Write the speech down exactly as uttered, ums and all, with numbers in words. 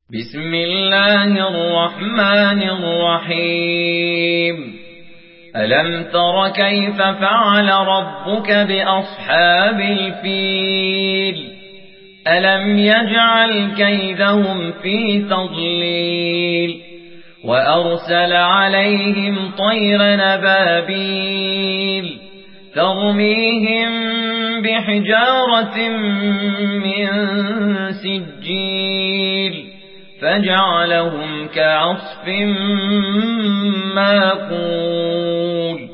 بسم الله الرحمن الرحيم ألم تر كيف فعل ربك بأصحاب الفيل ألم يجعل كيدهم في تضليل وأرسل عليهم طيرا أبابيل ترميهم بحجارة من سجيل فجعلهم كعصف ماكول